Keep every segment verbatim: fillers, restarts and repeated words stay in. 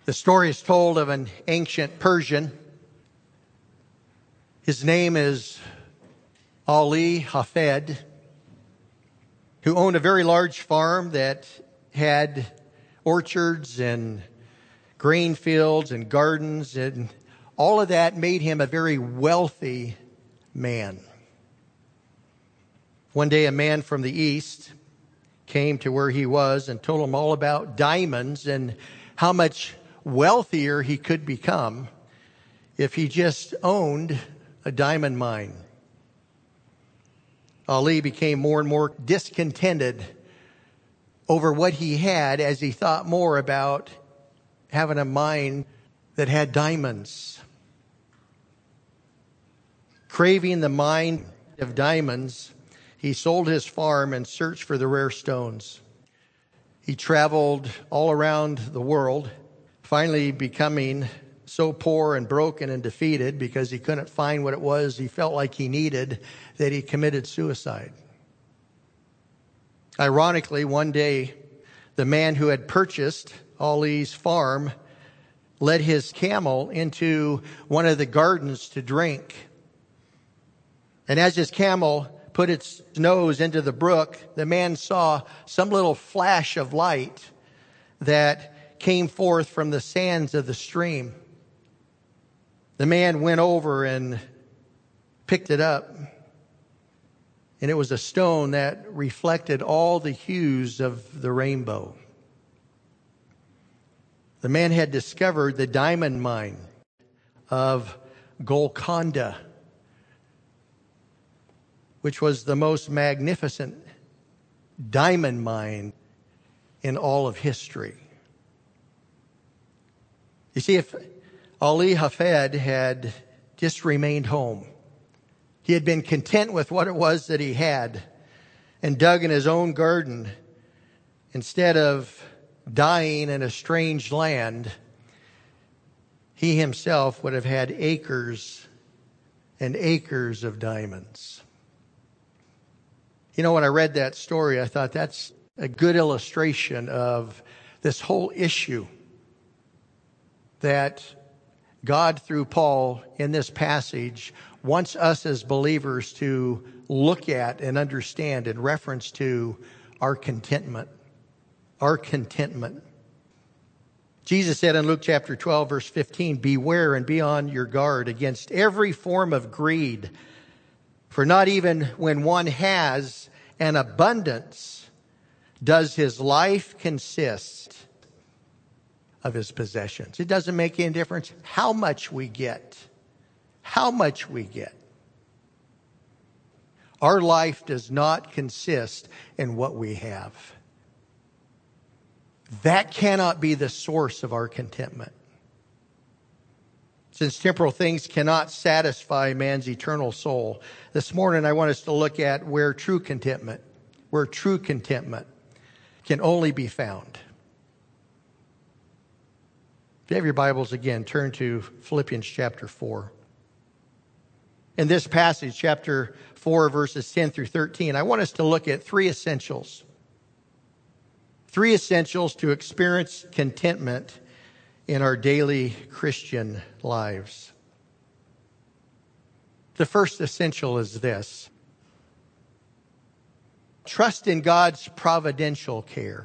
The story is told of an ancient Persian. His name is Ali Hafed, who owned a very large farm that had orchards and grain fields and gardens, and all of that made him a very wealthy man. One day a man from the east came to where he was and told him all about diamonds and how much wealthier he could become if he just owned a diamond mine. Ali became more and more discontented over what he had as he thought more about having a mine that had diamonds. Craving the mine of diamonds, he sold his farm and searched for the rare stones. He traveled all around the world, finally becoming so poor and broken and defeated because he couldn't find what it was he felt like he needed that he committed suicide. Ironically, one day, the man who had purchased Ali's farm led his camel into one of the gardens to drink. And as his camel put its nose into the brook, the man saw some little flash of light that came forth from the sands of the stream. The man went over and picked it up, and it was a stone that reflected all the hues of the rainbow. The man had discovered the diamond mine of Golconda, which was the most magnificent diamond mine in all of history. You see, if Ali Hafed had just remained home, he had been content with what it was that he had and dug in his own garden instead of dying in a strange land, he himself would have had acres and acres of diamonds. You know, when I read that story, I thought that's a good illustration of this whole issue that God, through Paul in this passage, wants us as believers to look at and understand in reference to our contentment. Our contentment. Jesus said in Luke chapter twelve, verse fifteen, "Beware and be on your guard against every form of greed. For not even when one has an abundance does his life consist of his possessions." It doesn't make any difference how much we get. How much we get. Our life does not consist in what we have. That cannot be the source of our contentment. Since temporal things cannot satisfy man's eternal soul, this morning I want us to look at where true contentment, where true contentment can only be found. If you have your Bibles again, turn to Philippians chapter four. In this passage, chapter four, verses ten through thirteen, I want us to look at three essentials. Three essentials to experience contentment in our daily Christian lives. The first essential is this: trust in God's providential care.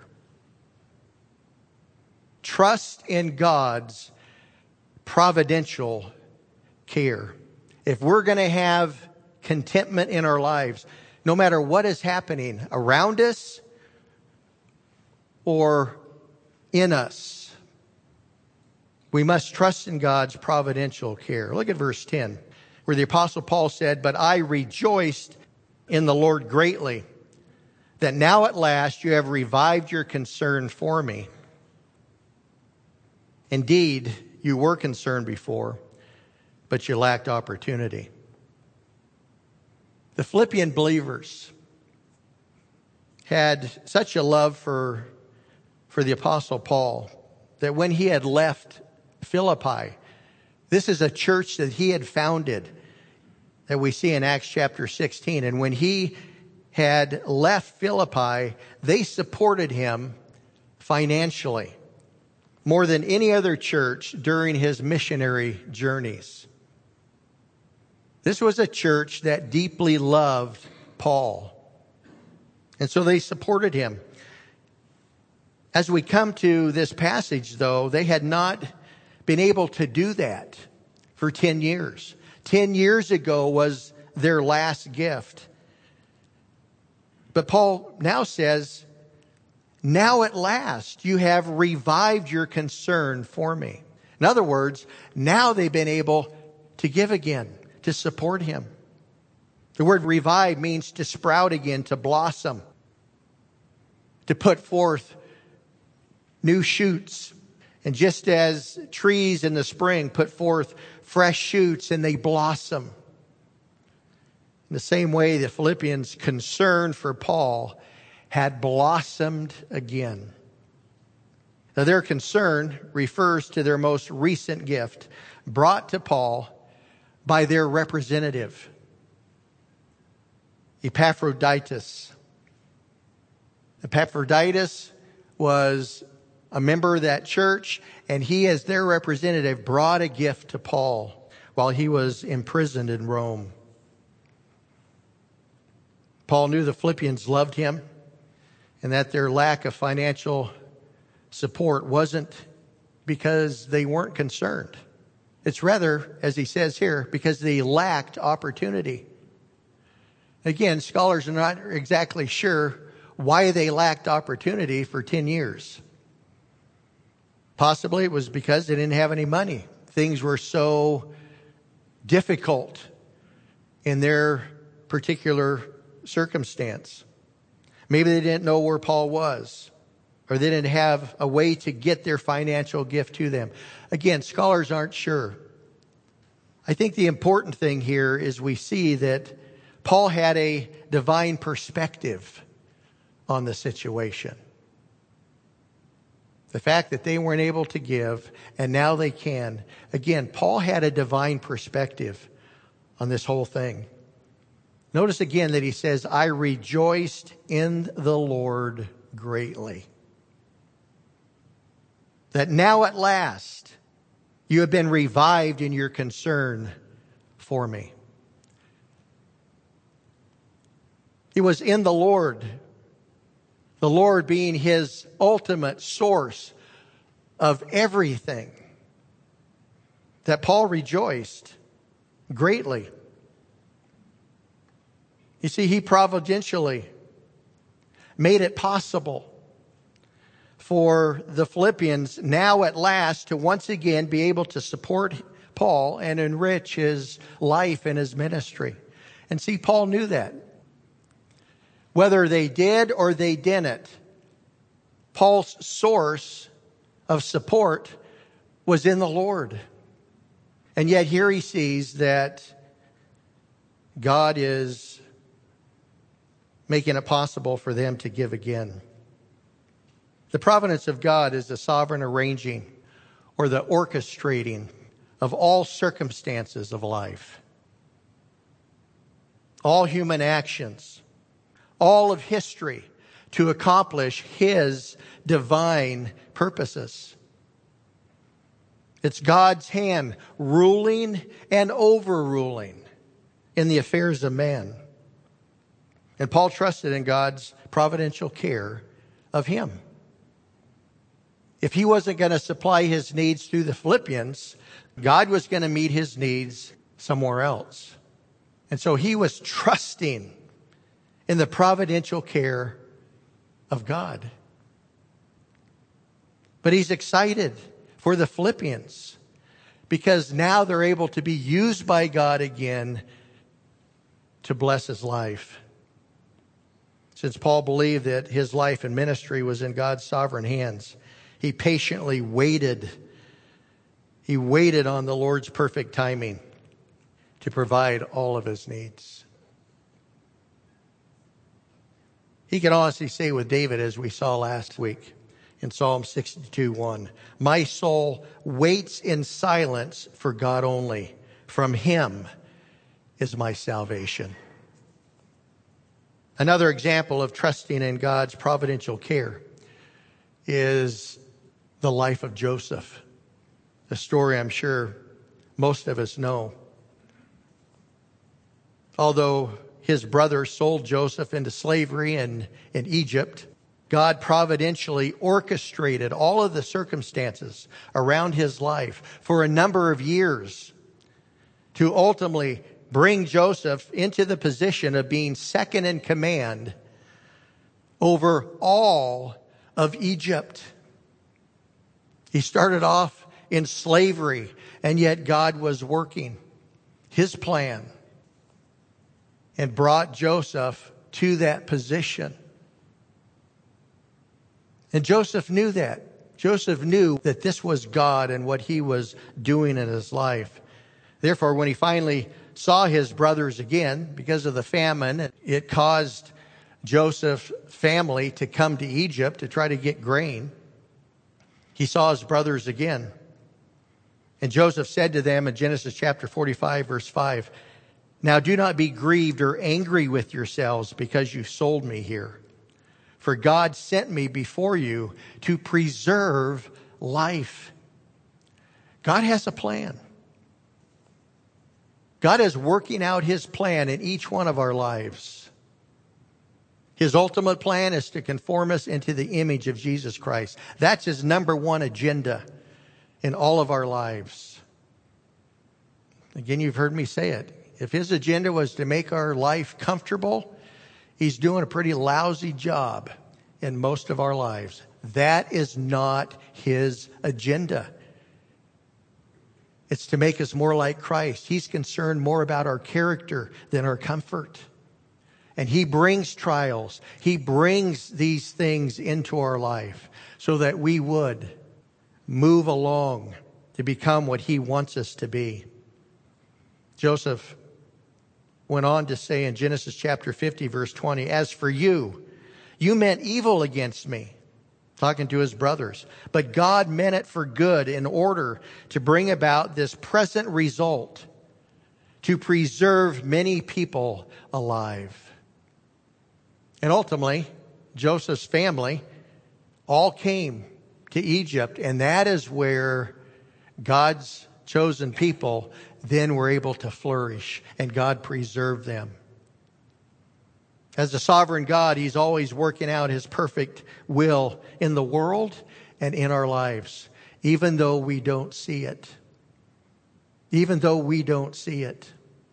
Trust in God's providential care. If we're going to have contentment in our lives, no matter what is happening around us or in us, we must trust in God's providential care. Look at verse ten, where the Apostle Paul said, "But I rejoiced in the Lord greatly, that now at last you have revived your concern for me. Indeed, you were concerned before, but you lacked opportunity." The Philippian believers had such a love for, for the Apostle Paul that when he had left Philippi, this is a church that he had founded that we see in Acts chapter sixteen. And when he had left Philippi, they supported him financially. more than any other church during his missionary journeys. This was a church that deeply loved Paul. And so they supported him. As we come to this passage, though, they had not been able to do that for ten years. Ten years ago was their last gift. But Paul now says, now at last you have revived your concern for me. In other words, now they've been able to give again, to support him. The word revive means to sprout again, to blossom, to put forth new shoots. And just as trees in the spring put forth fresh shoots and they blossom, in the same way the Philippians' concern for Paul had blossomed again. Now their concern refers to their most recent gift brought to Paul by their representative, Epaphroditus. Epaphroditus was a member of that church, and he, as their representative, brought a gift to Paul while he was imprisoned in Rome. Paul knew the Philippians loved him, and that their lack of financial support wasn't because they weren't concerned. It's rather, as he says here, because they lacked opportunity. Again, scholars are not exactly sure why they lacked opportunity for ten years. Possibly it was because they didn't have any money. Things were so difficult in their particular circumstance. Maybe they didn't know where Paul was, or they didn't have a way to get their financial gift to them. Again, scholars aren't sure. I think the important thing here is we see that Paul had a divine perspective on the situation. The fact that they weren't able to give, and now they can. Again, Paul had a divine perspective on this whole thing. Notice again that he says, I rejoiced in the Lord greatly. That now at last you have been revived in your concern for me. It was in the Lord, the Lord being his ultimate source of everything, that Paul rejoiced greatly. You see, he providentially made it possible for the Philippians now at last to once again be able to support Paul and enrich his life and his ministry. And see, Paul knew that. Whether they did or they didn't, Paul's source of support was in the Lord. And yet here he sees that God is making it possible for them to give again. The providence of God is the sovereign arranging or the orchestrating of all circumstances of life, all human actions, all of history to accomplish his divine purposes. It's God's hand ruling and overruling in the affairs of man. And Paul trusted in God's providential care of him. If he wasn't going to supply his needs through the Philippians, God was going to meet his needs somewhere else. And so he was trusting in the providential care of God. But he's excited for the Philippians because now they're able to be used by God again to bless his life. Since Paul believed that his life and ministry was in God's sovereign hands, he patiently waited. He waited on the Lord's perfect timing to provide all of his needs. He could honestly say with David, as we saw last week in Psalm sixty-two one, my soul waits in silence for God only. From him is my salvation. Another example of trusting in God's providential care is the life of Joseph, a story I'm sure most of us know. Although his brothers sold Joseph into slavery in, in Egypt, God providentially orchestrated all of the circumstances around his life for a number of years to ultimately bring Joseph into the position of being second in command over all of Egypt. He started off in slavery, and yet God was working his plan and brought Joseph to that position. And Joseph knew that. Joseph knew that this was God and what he was doing in his life. Therefore, when he finally saw his brothers again, because of the famine, it caused Joseph's family to come to Egypt to try to get grain. He saw his brothers again. And Joseph said to them in Genesis chapter forty-five, verse five, "Now do not be grieved or angry with yourselves because you sold me here. For God sent me before you to preserve life." God has a plan. God is working out his plan in each one of our lives. His ultimate plan is to conform us into the image of Jesus Christ. That's his number one agenda in all of our lives. Again, you've heard me say it. If his agenda was to make our life comfortable, he's doing a pretty lousy job in most of our lives. That is not his agenda. It's to make us more like Christ. He's concerned more about our character than our comfort. And he brings trials. He brings these things into our life so that we would move along to become what he wants us to be. Joseph went on to say in Genesis chapter fifty, verse twenty, "As for you, you meant evil against me," talking to his brothers, "but God meant it for good in order to bring about this present result, to preserve many people alive." And ultimately, Joseph's family all came to Egypt, and that is where God's chosen people then were able to flourish, and God preserved them. As the sovereign God, he's always working out his perfect will in the world and in our lives, even though we don't see it. Even though we don't see it.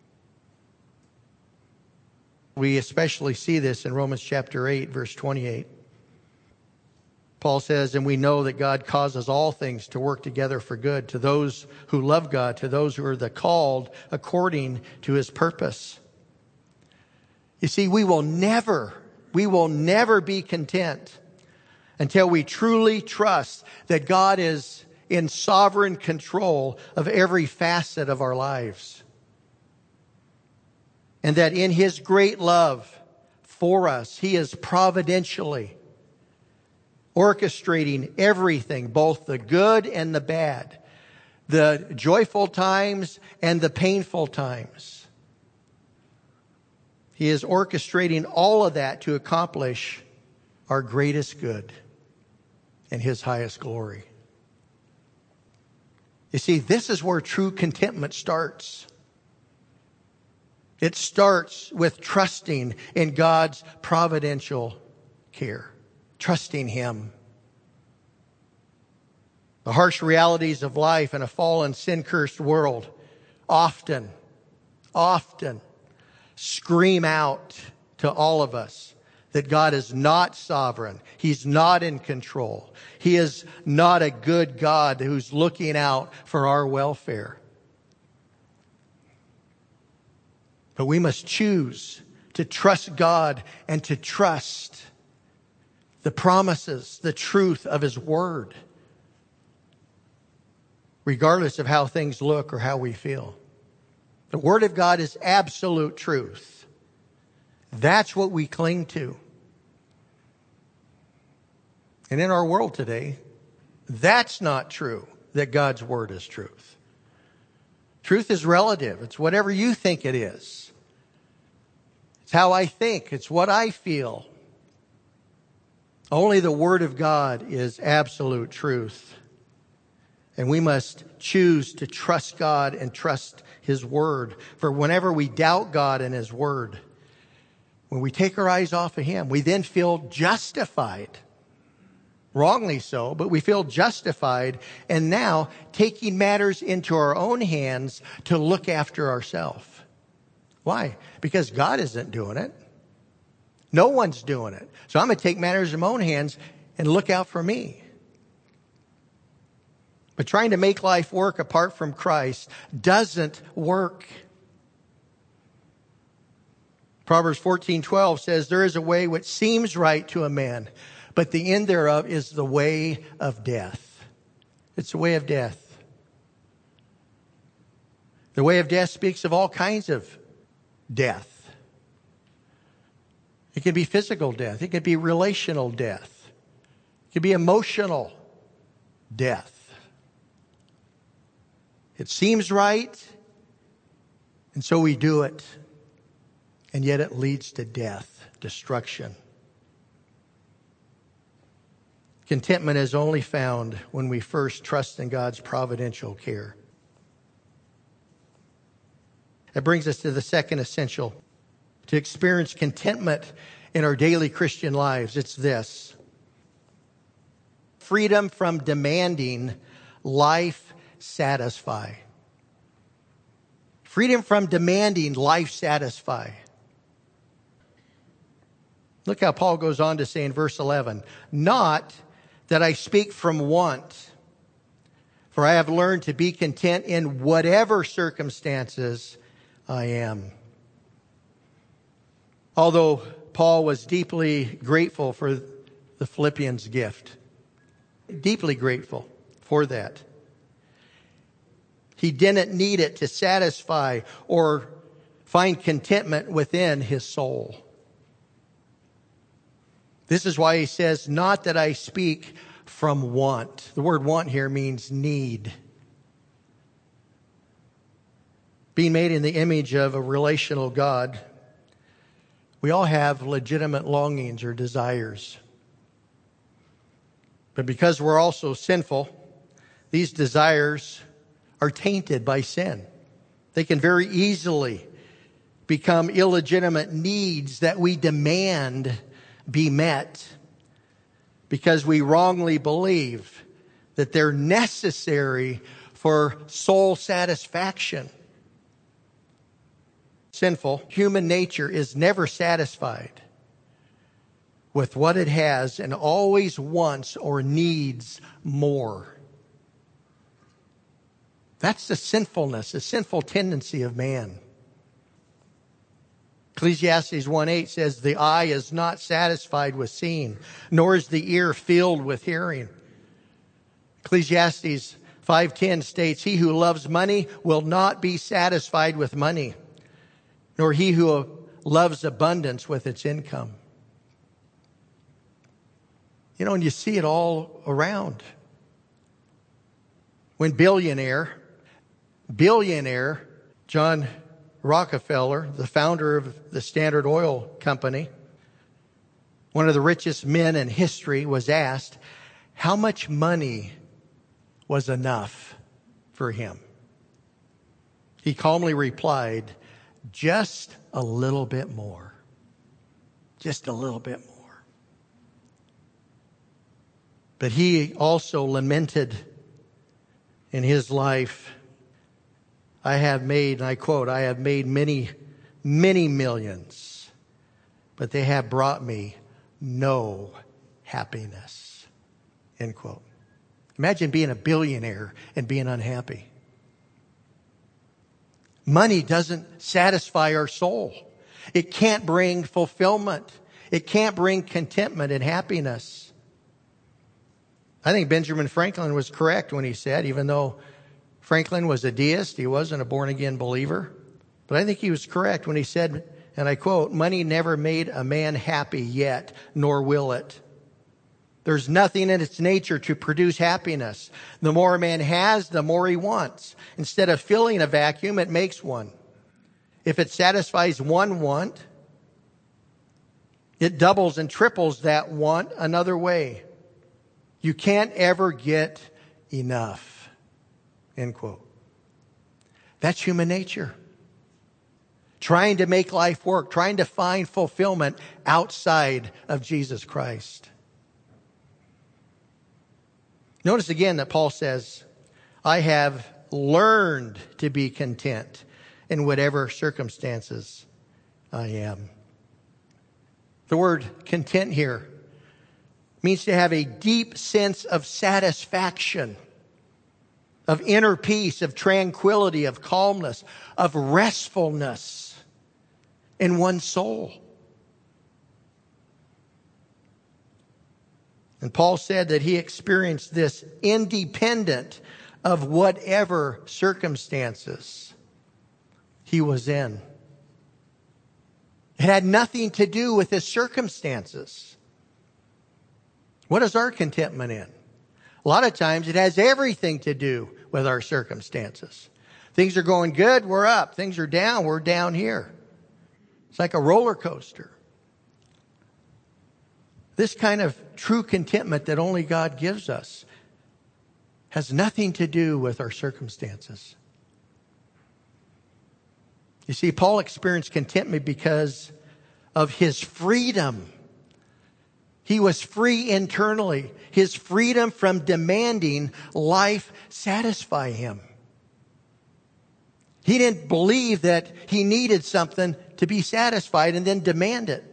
We especially see this in Romans chapter eight, verse twenty-eight. Paul says, "And we know that God causes all things to work together for good to those who love God, to those who are the called according to his purpose." You see, we will never, we will never be content until we truly trust that God is in sovereign control of every facet of our lives. And that in his great love for us, he is providentially orchestrating everything, both the good and the bad, the joyful times and the painful times. He is orchestrating all of that to accomplish our greatest good and his highest glory. You see, this is where true contentment starts. It starts with trusting in God's providential care. Trusting him. The harsh realities of life in a fallen, sin-cursed world often, often scream out to all of us that God is not sovereign. He's not in control. He is not a good God who's looking out for our welfare. But we must choose to trust God and to trust the promises, the truth of his word, regardless of how things look or how we feel. The word of God is absolute truth. That's what we cling to. And in our world today, that's not true, that God's word is truth. Truth is relative. It's whatever you think it is. It's how I think. It's what I feel. Only the Word of God is absolute truth. And we must choose to trust God and trust His Word. For whenever we doubt God and His Word, when we take our eyes off of Him, we then feel justified. Wrongly so, but we feel justified. And now taking matters into our own hands to look after ourselves. Why? Because God isn't doing it. No one's doing it. So I'm going to take matters in my own hands and look out for me. But trying to make life work apart from Christ doesn't work. Proverbs fourteen twelve says, there is a way which seems right to a man, but the end thereof is the way of death. It's the way of death. The way of death speaks of all kinds of death. It can be physical death. It can be relational death. It can be emotional death. It seems right, and so we do it. And yet it leads to death, destruction. Contentment is only found when we first trust in God's providential care. That brings us to the second essential. To experience contentment in our daily Christian lives, it's this. Freedom from demanding life satisfy. Freedom from demanding life satisfy. Look how Paul goes on to say in verse eleven, not that I speak from want, for I have learned to be content in whatever circumstances I am. Although Paul was deeply grateful for the Philippians' gift, deeply grateful for that, he didn't need it to satisfy or find contentment within his soul. This is why he says, not that I speak from want. The word want here means need. Being made in the image of a relational God, we all have legitimate longings or desires. But because we're also sinful, these desires are tainted by sin. They can very easily become illegitimate needs that we demand be met because we wrongly believe that they're necessary for soul satisfaction. Sinful human nature is never satisfied with what it has and always wants or needs more. That's the sinfulness, the sinful tendency of man. Ecclesiastes one eight says, the eye is not satisfied with seeing, nor is the ear filled with hearing. Ecclesiastes five ten states, he who loves money will not be satisfied with money, nor he who loves abundance with its income. You know, and you see it all around. When billionaire, billionaire John Rockefeller, the founder of the Standard Oil Company, one of the richest men in history, was asked how much money was enough for him. He calmly replied, just a little bit more. Just a little bit more. But he also lamented in his life, I have made, and I quote, I have made many, many millions, but they have brought me no happiness. End quote. Imagine being a billionaire and being unhappy. Money doesn't satisfy our soul. It can't bring fulfillment. It can't bring contentment and happiness. I think Benjamin Franklin was correct when he said, even though Franklin was a deist, he wasn't a born-again believer, but I think he was correct when he said, and I quote, money never made a man happy yet, nor will it. There's nothing in its nature to produce happiness. The more a man has, the more he wants. Instead of filling a vacuum, it makes one. If it satisfies one want, It doubles and triples that want another way. You can't ever get enough. End quote. That's human nature. Trying to make life work, trying to find fulfillment outside of Jesus Christ. Notice again that Paul says, I have learned to be content in whatever circumstances I am. The word content here means to have a deep sense of satisfaction, of inner peace, of tranquility, of calmness, of restfulness in one's soul. And Paul said that he experienced this independent of whatever circumstances he was in. It had nothing to do with his circumstances. What is our contentment in? A lot of times it has everything to do with our circumstances. Things are going good, we're up. Things are down, we're down here. It's like a roller coaster. This kind of true contentment that only God gives us has nothing to do with our circumstances. You see, Paul experienced contentment because of his freedom. He was free internally. His freedom from demanding life satisfy him. He didn't believe that he needed something to be satisfied and then demand it.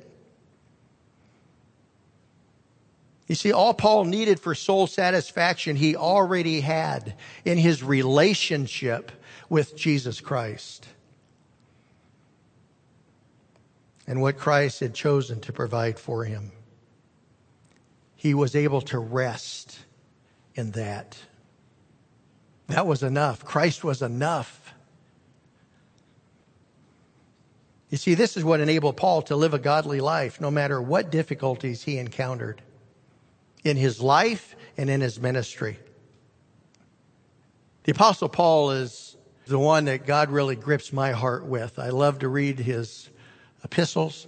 You see, all Paul needed for soul satisfaction, he already had in his relationship with Jesus Christ. And what Christ had chosen to provide for him. He was able to rest in that. That was enough. Christ was enough. You see, this is what enabled Paul to live a godly life, no matter what difficulties he encountered in his life and in his ministry. The Apostle Paul is the one that God really grips my heart with. I love to read his epistles,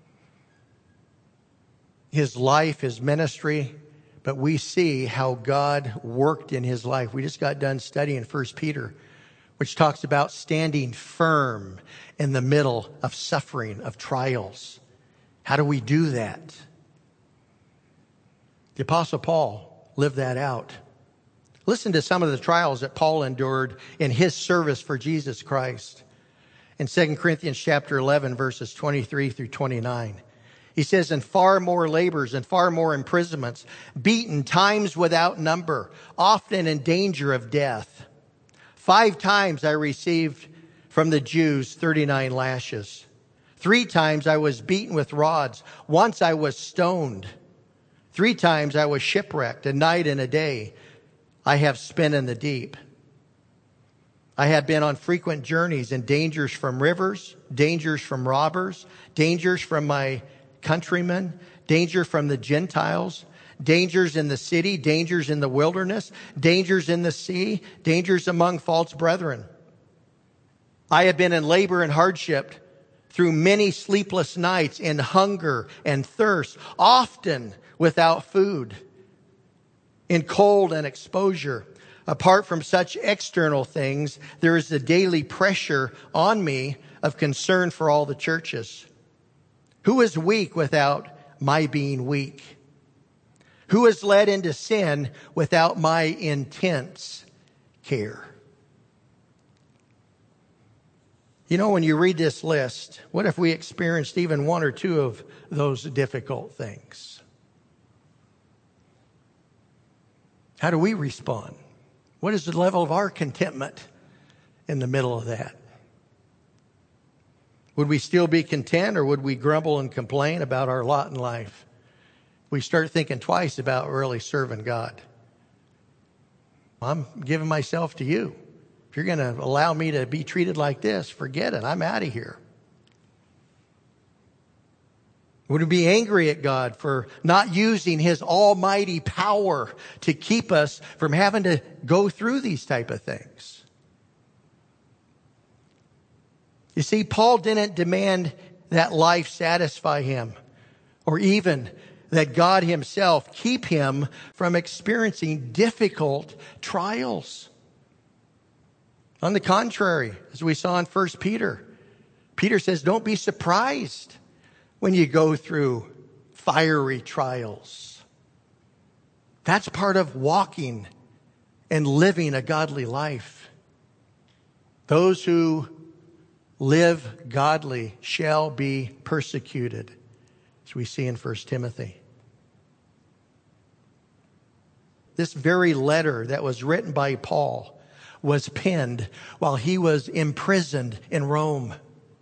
his life, his ministry, but we see how God worked in his life. We just got done studying First Peter, which talks about standing firm in the middle of suffering, of trials. How do we do that? The Apostle Paul lived that out. Listen to some of the trials that Paul endured in his service for Jesus Christ. In Second Corinthians chapter eleven, verses twenty-three through twenty-nine. He says, and far more labors and far more imprisonments, beaten times without number, often in danger of death. Five times I received from the Jews thirty-nine lashes. Three times I was beaten with rods. Once I was stoned. Three times I was shipwrecked. A night and a day I have spent in the deep. I had been on frequent journeys and dangers from rivers, dangers from robbers, dangers from my countrymen, danger from the Gentiles, dangers in the city, dangers in the wilderness, dangers in the sea, dangers among false brethren. I have been in labor and hardship through many sleepless nights, in hunger and thirst, often without food, in cold and exposure. Apart from such external things, there is the daily pressure on me of concern for all the churches. Who is weak without my being weak? Who is led into sin without my intense care? You know, when you read this list, what if we experienced even one or two of those difficult things? How do we respond? What is the level of our contentment in the middle of that? Would we still be content, or would we grumble and complain about our lot in life? We start thinking twice about really serving God. I'm giving myself to you. If you're going to allow me to be treated like this, forget it. I'm out of here. Would we be angry at God for not using his almighty power to keep us from having to go through these type of things? You see, Paul didn't demand that life satisfy him or even that God himself keep him from experiencing difficult trials. On the contrary, as we saw in First Peter, Peter says, don't be surprised when you go through fiery trials. That's part of walking and living a godly life. Those who live godly shall be persecuted, as we see in First Timothy. This very letter that was written by Paul was penned while he was imprisoned in Rome.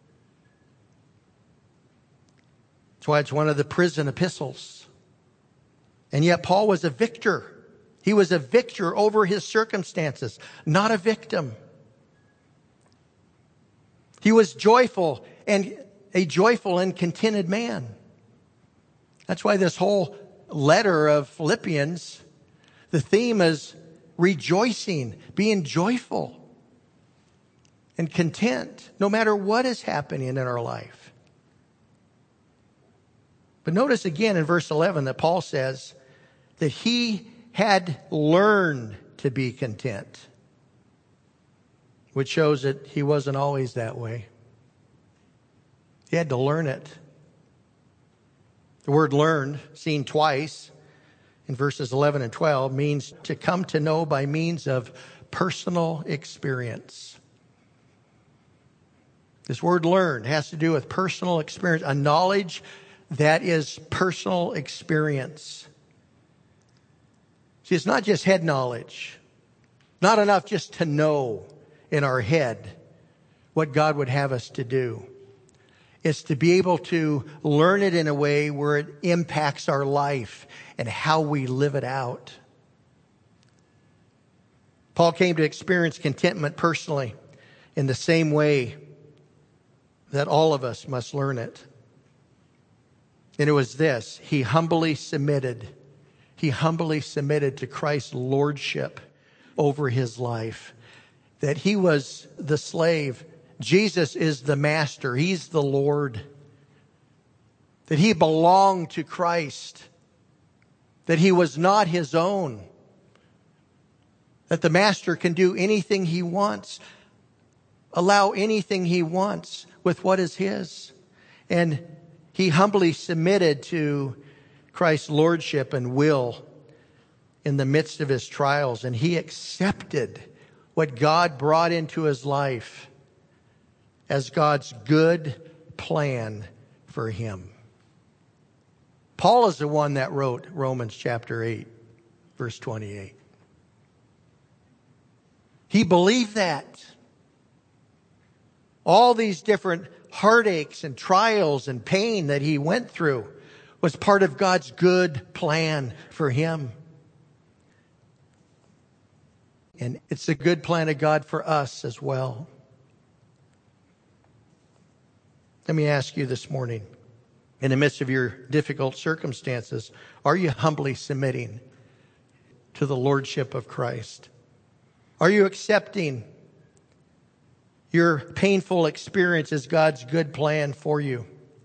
That's why it's one of the prison epistles. And yet Paul was a victor. He was a victor over his circumstances, not a victim. He was joyful and a joyful and contented man. That's why this whole letter of Philippians, the theme is rejoicing, being joyful and content, no matter what is happening in our life. But notice again in verse eleven that Paul says that he had learned to be content, which shows that he wasn't always that way. He had to learn it. The word learned, seen twice in verses eleven and twelve, means to come to know by means of personal experience. This word learn has to do with personal experience, a knowledge that is personal experience. See, it's not just head knowledge. Not enough just to know in our head what God would have us to do. It's to be able to learn it in a way where it impacts our life and how we live it out. Paul came to experience contentment personally in the same way that all of us must learn it. And it was this: he humbly submitted. He humbly submitted to Christ's lordship over his life. That he was the slave. Jesus is the master. He's the Lord. That he belonged to Christ. That he was not his own. That the master can do anything he wants. Allow anything he wants with what is his. And he humbly submitted to Christ's lordship and will in the midst of his trials. And he accepted what God brought into his life as God's good plan for him. Paul is the one that wrote Romans chapter eight, verse twenty-eight. He believed that. All these different heartaches and trials and pain that he went through was part of God's good plan for him. And it's the good plan of God for us as well. Let me ask you this morning, in the midst of your difficult circumstances, are you humbly submitting to the lordship of Christ? Are you accepting your painful experience as God's good plan for you?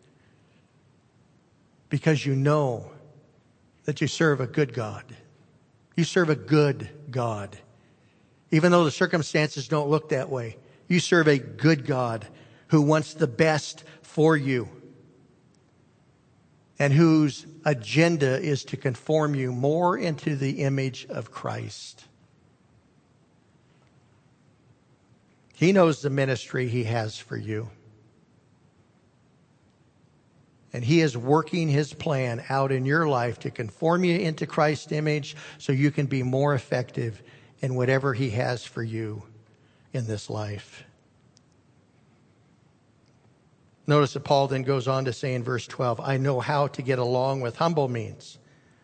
Because you know that you serve a good God. You serve a good God. Even though the circumstances don't look that way, you serve a good God who wants the best for you and whose agenda is to conform you more into the image of Christ. He knows the ministry he has for you. And he is working his plan out in your life to conform you into Christ's image so you can be more effective in whatever he has for you in this life. Notice that Paul then goes on to say in verse twelve, I know how to get along with humble means.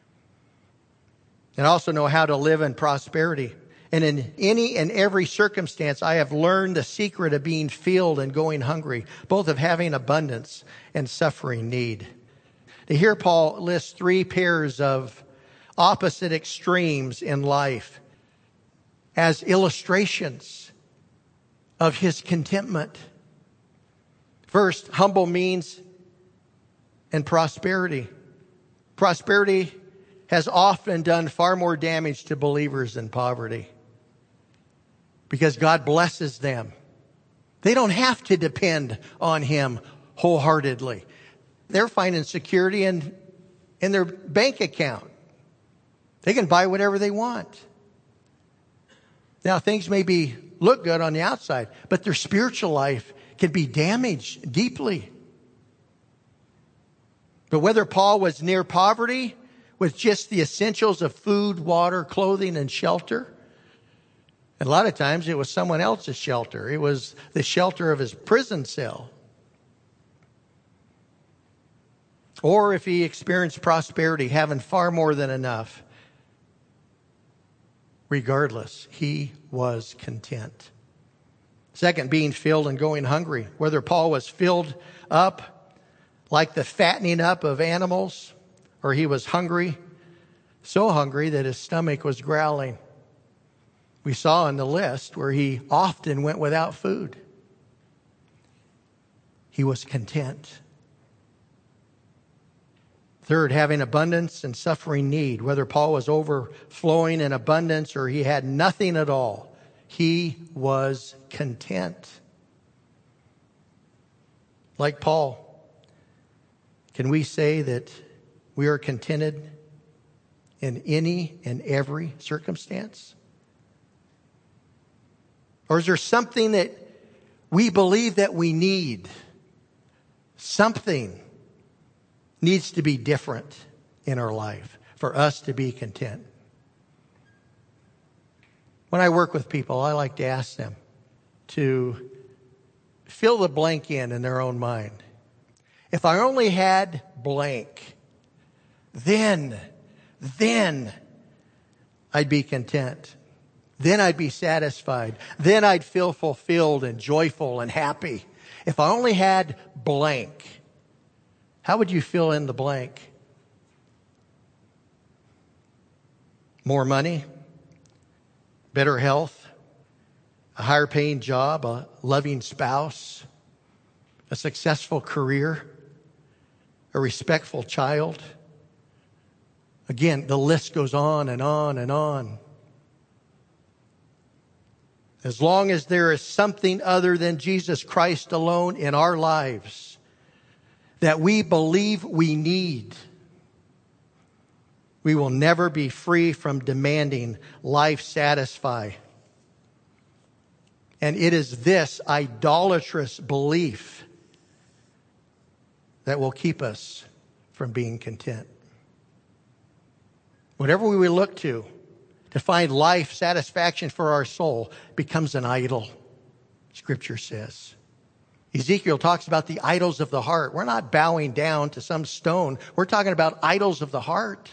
And also know how to live in prosperity. And in any and every circumstance, I have learned the secret of being filled and going hungry, both of having abundance and suffering need. To hear Paul list three pairs of opposite extremes in life as illustrations of his contentment. First, humble means and prosperity. Prosperity has often done far more damage to believers than poverty, because God blesses them. They don't have to depend on Him wholeheartedly. They're finding security in, in their bank account. They can buy whatever they want. Now, things may be look good on the outside, but their spiritual life can be damaged deeply. But whether Paul was near poverty with just the essentials of food, water, clothing, and shelter, and a lot of times it was someone else's shelter. It was the shelter of his prison cell. Or if he experienced prosperity, having far more than enough, regardless, he was content. Second, being filled and going hungry. Whether Paul was filled up like the fattening up of animals, or he was hungry, so hungry that his stomach was growling. We saw in the list where he often went without food. He was content. Third, having abundance and suffering need. Whether Paul was overflowing in abundance or he had nothing at all, he was content. Like Paul, can we say that we are contented in any and every circumstance? Or is there something that we believe that we need? Something needs to be different in our life for us to be content. When I work with people, I like to ask them to fill the blank in in their own mind. If I only had blank, then, then I'd be content. Then I'd be satisfied. Then I'd feel fulfilled and joyful and happy. If I only had blank. How would you fill in the blank? More money, better health, a higher paying job, a loving spouse, a successful career, a respectful child. Again, the list goes on and on and on. As long as there is something other than Jesus Christ alone in our lives that we believe we need, we will never be free from demanding life satisfy. And it is this idolatrous belief that will keep us from being content. Whatever we will look to to find life satisfaction for our soul becomes an idol, Scripture says. Ezekiel talks about the idols of the heart. We're not bowing down to some stone. We're talking about idols of the heart.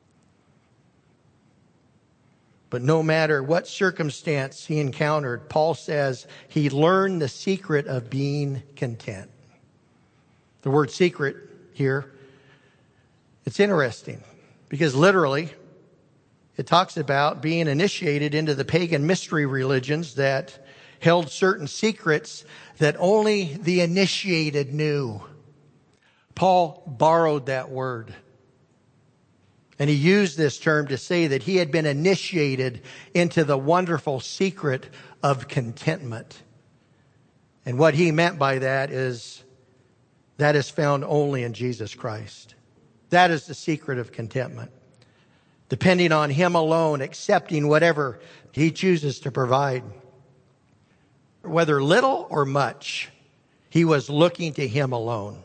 But no matter what circumstance he encountered, Paul says he learned the secret of being content. The word secret here, it's interesting because literally it talks about being initiated into the pagan mystery religions that held certain secrets that only the initiated knew. Paul borrowed that word. And he used this term to say that he had been initiated into the wonderful secret of contentment. And what he meant by that is that is found only in Jesus Christ. That is the secret of contentment. Depending on Him alone, accepting whatever He chooses to provide. Whether little or much, he was looking to Him alone.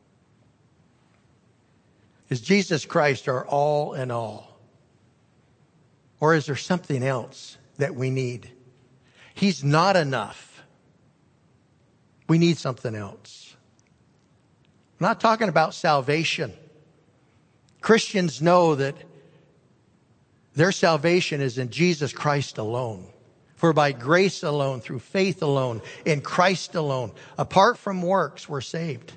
Is Jesus Christ our all in all? Or is there something else that we need? He's not enough. We need something else. I'm not talking about salvation. Christians know that their salvation is in Jesus Christ alone. For by grace alone, through faith alone, in Christ alone, apart from works, we're saved.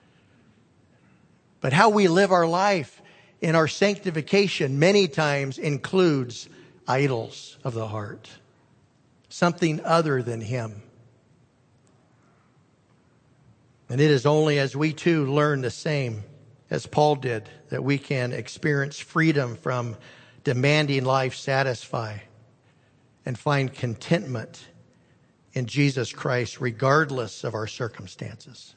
But how we live our life in our sanctification many times includes idols of the heart. Something other than Him. And it is only as we too learn the same as Paul did, that we can experience freedom from demanding life satisfy and find contentment in Jesus Christ regardless of our circumstances.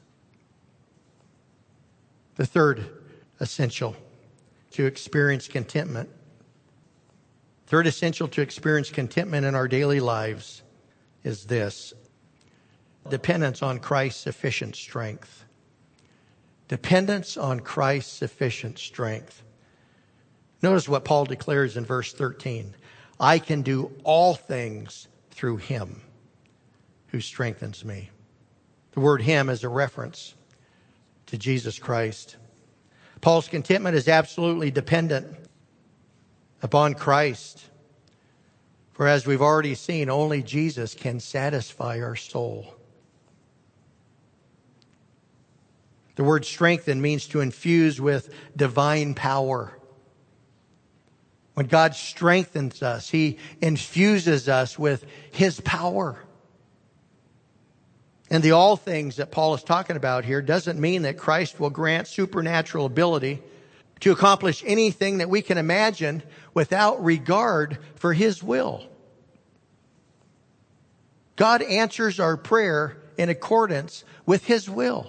The third essential to experience contentment, third essential to experience contentment in our daily lives is this: dependence on Christ's sufficient strength. Dependence on Christ's sufficient strength. Notice what Paul declares in verse thirteen. I can do all things through him who strengthens me. The word him is a reference to Jesus Christ. Paul's contentment is absolutely dependent upon Christ. For as we've already seen, only Jesus can satisfy our soul. The word strengthen means to infuse with divine power. When God strengthens us, He infuses us with His power. And the all things that Paul is talking about here doesn't mean that Christ will grant supernatural ability to accomplish anything that we can imagine without regard for His will. God answers our prayer in accordance with His will.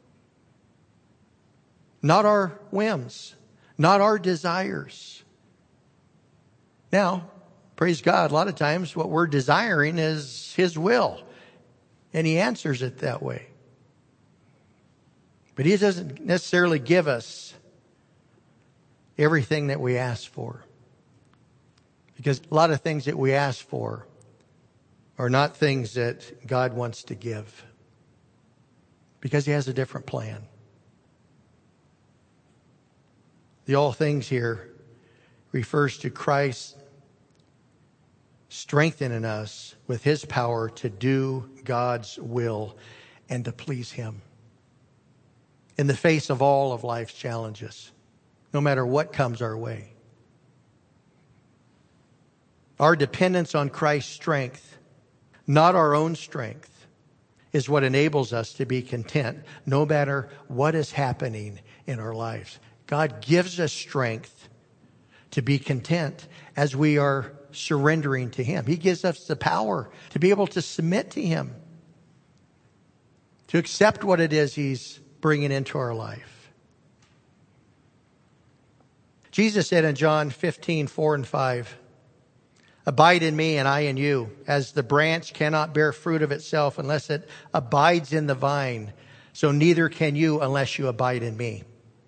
Not our whims, not our desires. Now, praise God, a lot of times what we're desiring is His will, and He answers it that way. But He doesn't necessarily give us everything that we ask for. Because a lot of things that we ask for are not things that God wants to give. Because He has a different plan. The all things here refers to Christ strengthening us with His power to do God's will and to please Him in the face of all of life's challenges, no matter what comes our way. Our dependence on Christ's strength, not our own strength, is what enables us to be content no matter what is happening in our lives. God gives us strength to be content as we are surrendering to Him. He gives us the power to be able to submit to Him, to accept what it is He's bringing into our life. Jesus said in John fifteen, four and five, abide in me and I in you, as the branch cannot bear fruit of itself unless it abides in the vine, so neither can you unless you abide in me.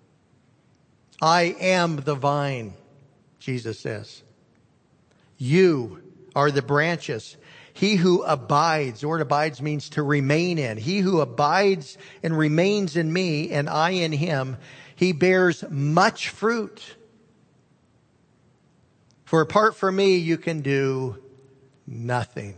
I am the vine, Jesus says. You are the branches. He who abides, the word abides means to remain in. He who abides and remains in me and I in him, he bears much fruit. For apart from me, you can do nothing.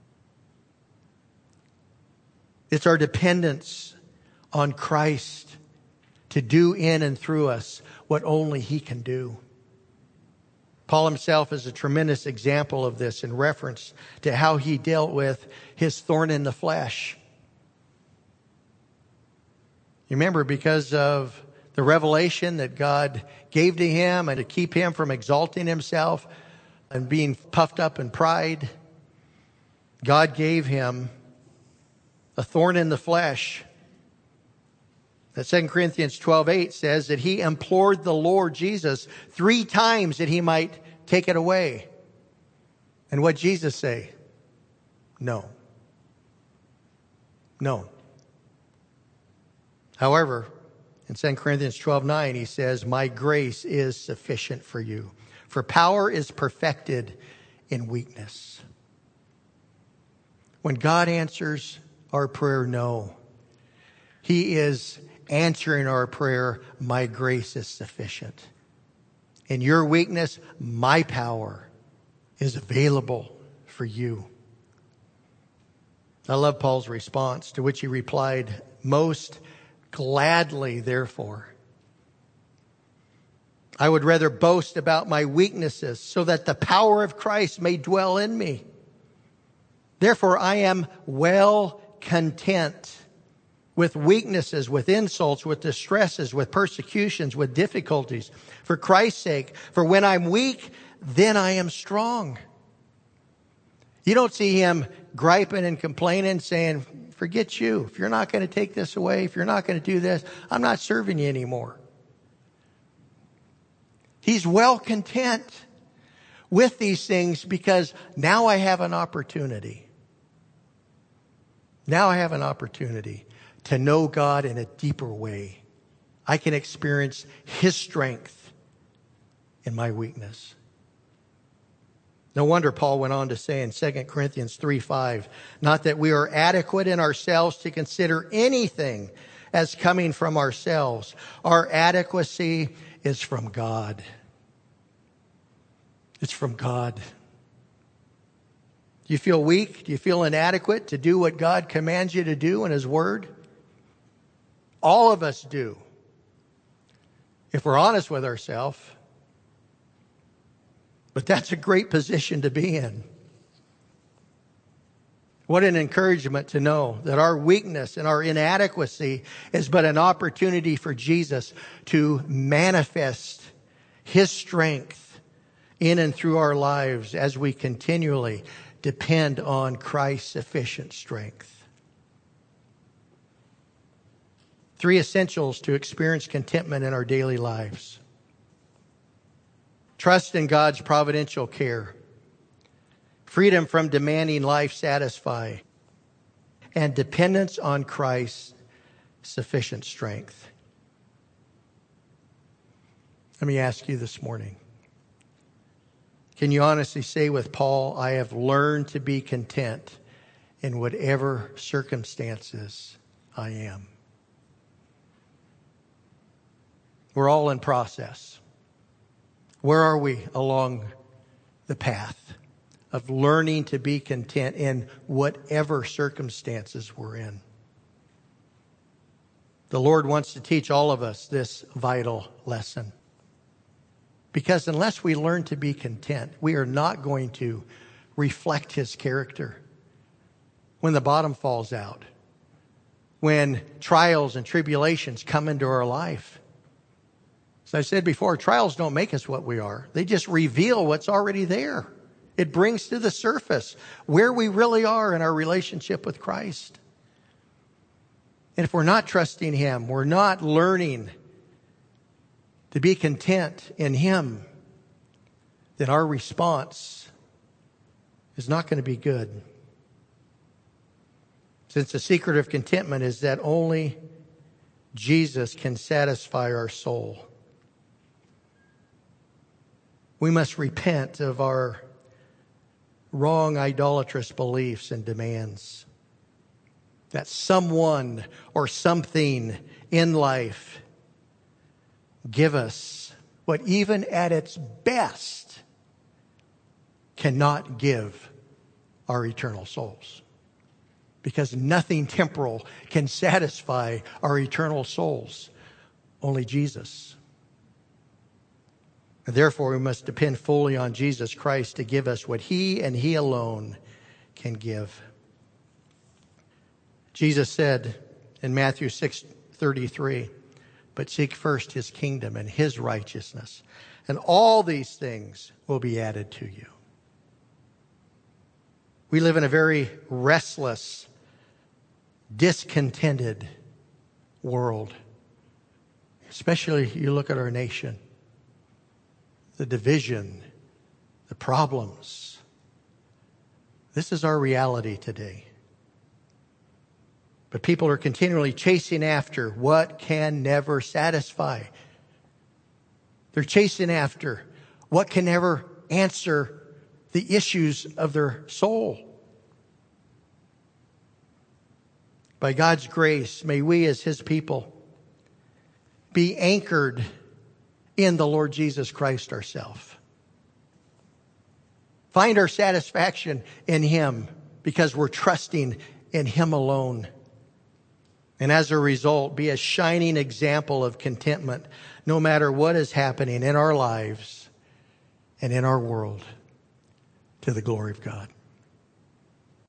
It's our dependence on Christ to do in and through us what only He can do. Paul himself is a tremendous example of this in reference to how he dealt with his thorn in the flesh. You remember, because of the revelation that God gave to him and to keep him from exalting himself and being puffed up in pride, God gave him a thorn in the flesh. That Second Corinthians twelve eight says that he implored the Lord Jesus three times that He might take it away. And what did Jesus say? No. No. However, in Second Corinthians twelve nine, he says, my grace is sufficient for you, for power is perfected in weakness. When God answers our prayer, no, He is answering our prayer, my grace is sufficient. In your weakness, my power is available for you. I love Paul's response, to which he replied, most gladly, therefore, I would rather boast about my weaknesses so that the power of Christ may dwell in me. Therefore, I am well content with weaknesses, with insults, with distresses, with persecutions, with difficulties, for Christ's sake. For when I'm weak, then I am strong. You don't see him griping and complaining, saying, forget you. If you're not going to take this away, if you're not going to do this, I'm not serving you anymore. He's well content with these things because now I have an opportunity. Now I have an opportunity to know God in a deeper way. I can experience His strength in my weakness. No wonder Paul went on to say in Second Corinthians three five, not that we are adequate in ourselves to consider anything as coming from ourselves. Our adequacy is from God. It's from God. Do you feel weak? Do you feel inadequate to do what God commands you to do in His Word? All of us do. If we're honest with ourselves. But that's a great position to be in. What an encouragement to know that our weakness and our inadequacy is but an opportunity for Jesus to manifest His strength in and through our lives as we continually depend on Christ's sufficient strength. Three essentials to experience contentment in our daily lives. Trust in God's providential care. Freedom from demanding life satisfy. And dependence on Christ's sufficient strength. Let me ask you this morning. Can you honestly say with Paul, I have learned to be content in whatever circumstances I am? We're all in process. Where are we along the path of learning to be content in whatever circumstances we're in? The Lord wants to teach all of us this vital lesson. Because unless we learn to be content, we are not going to reflect His character. When the bottom falls out, when trials and tribulations come into our life. As I said before, trials don't make us what we are. They just reveal what's already there. It brings to the surface where we really are in our relationship with Christ. And if we're not trusting Him, we're not learning to be content in Him, then our response is not going to be good. Since the secret of contentment is that only Jesus can satisfy our soul. We must repent of our wrong idolatrous beliefs and demands that someone or something in life give us what even at its best cannot give our eternal souls. Because nothing temporal can satisfy our eternal souls. Only Jesus. And therefore, we must depend fully on Jesus Christ to give us what He and He alone can give. Jesus said in Matthew six thirty-three, but seek first His kingdom and His righteousness, and all these things will be added to you. We live in a very restless, discontented world. Especially you look at our nation. The division, the problems. This is our reality today. But people are continually chasing after what can never satisfy. They're chasing after what can never answer the issues of their soul. By God's grace, may we as His people be anchored in the Lord Jesus Christ ourselves. Find our satisfaction in Him because we're trusting in Him alone. And as a result, be a shining example of contentment no matter what is happening in our lives and in our world to the glory of God.